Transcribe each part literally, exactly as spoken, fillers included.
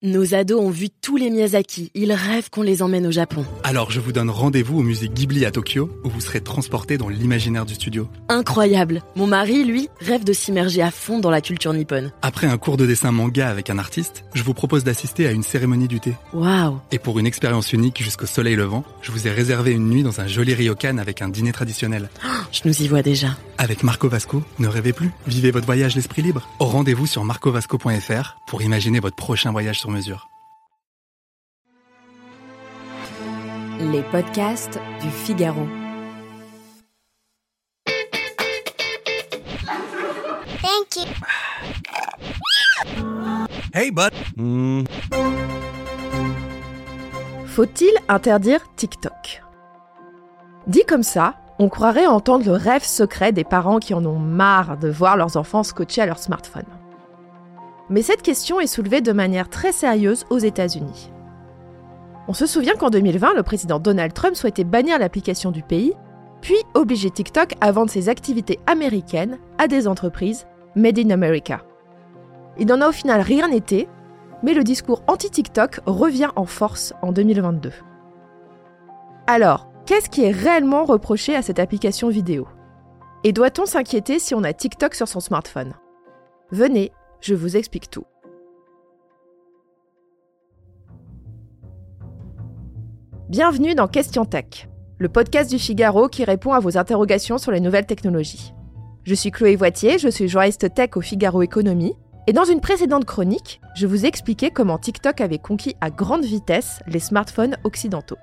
Nos ados ont vu tous les Miyazaki, ils rêvent qu'on les emmène au Japon. Alors je vous donne rendez-vous au musée Ghibli à Tokyo, où vous serez transportés dans l'imaginaire du studio. Incroyable. Mon mari, lui, rêve de s'immerger à fond dans la culture nippone. Après un cours de dessin manga avec un artiste, je vous propose d'assister à une cérémonie du thé. Waouh. Et pour une expérience unique jusqu'au soleil levant, je vous ai réservé une nuit dans un joli ryokan avec un dîner traditionnel. Oh, je nous y vois déjà. Avec Marco Vasco, ne rêvez plus, vivez votre voyage l'esprit libre. Au rendez-vous sur marco vasco point f r pour imaginer votre prochain voyage sur mesure. Les podcasts du Figaro. Thank you. Hey bud. Mmh. Faut-il interdire TikTok ? Dit comme ça, on croirait entendre le rêve secret des parents qui en ont marre de voir leurs enfants scotchés à leur smartphone. Mais cette question est soulevée de manière très sérieuse aux États-Unis. On se souvient qu'en deux mille vingt, le président Donald Trump souhaitait bannir l'application du pays, puis obliger TikTok à vendre ses activités américaines à des entreprises Made in America. Il n'en a au final rien été, mais le discours anti-TikTok revient en force en deux mille vingt-deux. Alors, qu'est-ce qui est réellement reproché à cette application vidéo ? Et doit-on s'inquiéter si on a TikTok sur son smartphone ? Venez, je vous explique tout. Bienvenue dans Question Tech, le podcast du Figaro qui répond à vos interrogations sur les nouvelles technologies. Je suis Chloé Voitier, je suis journaliste tech au Figaro Économie, et dans une précédente chronique, je vous expliquais comment TikTok avait conquis à grande vitesse les smartphones occidentaux.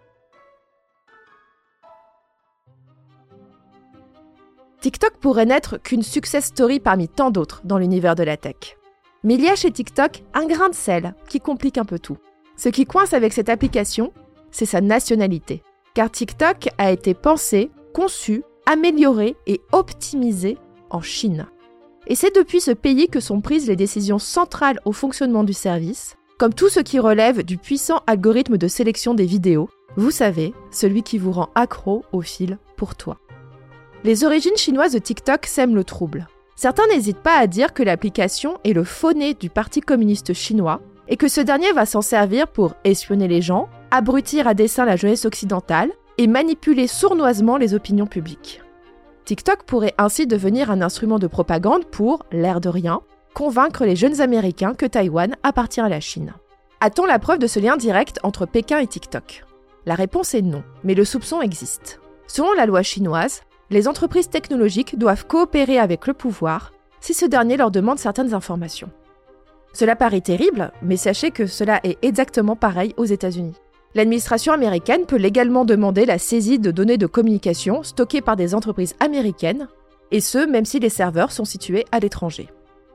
TikTok pourrait n'être qu'une success story parmi tant d'autres dans l'univers de la tech. Mais il y a chez TikTok un grain de sel qui complique un peu tout. Ce qui coince avec cette application, c'est sa nationalité. Car TikTok a été pensé, conçu, amélioré et optimisé en Chine. Et c'est depuis ce pays que sont prises les décisions centrales au fonctionnement du service, comme tout ce qui relève du puissant algorithme de sélection des vidéos, vous savez, celui qui vous rend accro au fil pour toi. Les origines chinoises de TikTok sèment le trouble. Certains n'hésitent pas à dire que l'application est le faux nez du Parti communiste chinois et que ce dernier va s'en servir pour espionner les gens, abrutir à dessein la jeunesse occidentale et manipuler sournoisement les opinions publiques. TikTok pourrait ainsi devenir un instrument de propagande pour, l'air de rien, convaincre les jeunes Américains que Taïwan appartient à la Chine. A-t-on la preuve de ce lien direct entre Pékin et TikTok ? La réponse est non, mais le soupçon existe. Selon la loi chinoise, les entreprises technologiques doivent coopérer avec le pouvoir si ce dernier leur demande certaines informations. Cela paraît terrible, mais sachez que cela est exactement pareil aux États-Unis. L'administration américaine peut légalement demander la saisie de données de communication stockées par des entreprises américaines, et ce, même si les serveurs sont situés à l'étranger.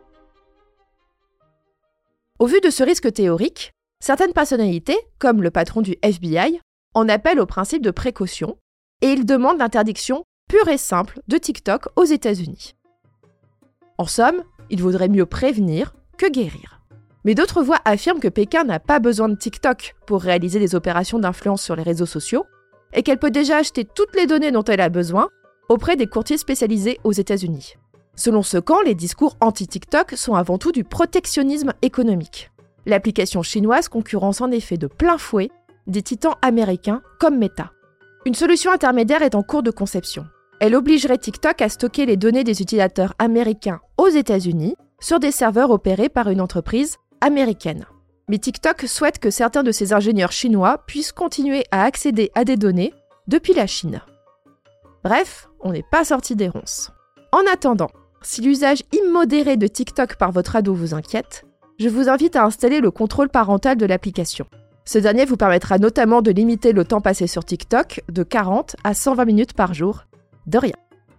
Au vu de ce risque théorique, certaines personnalités, comme le patron du F B I, en appellent au principe de précaution, et ils demandent l'interdiction pure et simple de TikTok aux États-Unis. En somme, il vaudrait mieux prévenir que guérir. Mais d'autres voix affirment que Pékin n'a pas besoin de TikTok pour réaliser des opérations d'influence sur les réseaux sociaux et qu'elle peut déjà acheter toutes les données dont elle a besoin auprès des courtiers spécialisés aux États-Unis. Selon ce camp, les discours anti-TikTok sont avant tout du protectionnisme économique. L'application chinoise concurrence en effet de plein fouet des titans américains comme Meta. Une solution intermédiaire est en cours de conception. Elle obligerait TikTok à stocker les données des utilisateurs américains aux États-Unis sur des serveurs opérés par une entreprise américaine. Mais TikTok souhaite que certains de ses ingénieurs chinois puissent continuer à accéder à des données depuis la Chine. Bref, on n'est pas sorti des ronces. En attendant, si l'usage immodéré de TikTok par votre ado vous inquiète, je vous invite à installer le contrôle parental de l'application. Ce dernier vous permettra notamment de limiter le temps passé sur TikTok de quarante à cent vingt minutes par jour. De rien.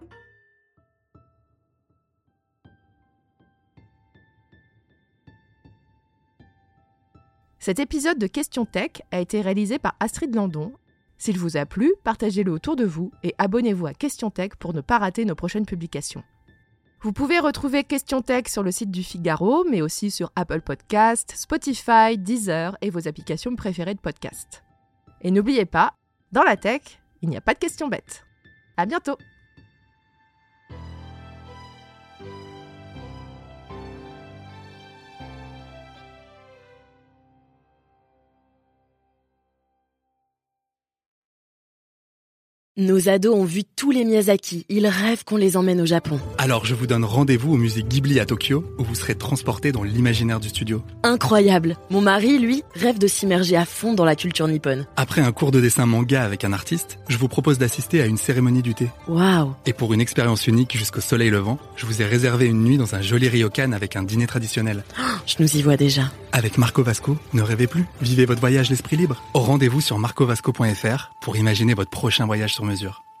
Cet épisode de Question Tech a été réalisé par Astrid Landon. S'il vous a plu, partagez-le autour de vous et abonnez-vous à Question Tech pour ne pas rater nos prochaines publications. Vous pouvez retrouver Question Tech sur le site du Figaro, mais aussi sur Apple Podcasts, Spotify, Deezer et vos applications préférées de podcast. Et n'oubliez pas, dans la tech, il n'y a pas de questions bêtes. À bientôt! Nos ados ont vu tous les Miyazaki. Ils rêvent qu'on les emmène au Japon. Alors je vous donne rendez-vous au musée Ghibli à Tokyo, où vous serez transportés dans l'imaginaire du studio. Incroyable. Mon mari, lui, rêve de s'immerger à fond dans la culture nippone. Après un cours de dessin manga avec un artiste, je vous propose d'assister à une cérémonie du thé. Waouh. Et pour une expérience unique jusqu'au soleil levant, je vous ai réservé une nuit dans un joli ryokan avec un dîner traditionnel. Oh, je nous y vois déjà. Avec Marco Vasco, ne rêvez plus, vivez votre voyage l'esprit libre. Au rendez-vous sur marco vasco point f r pour imaginer votre prochain voyage sur mesure.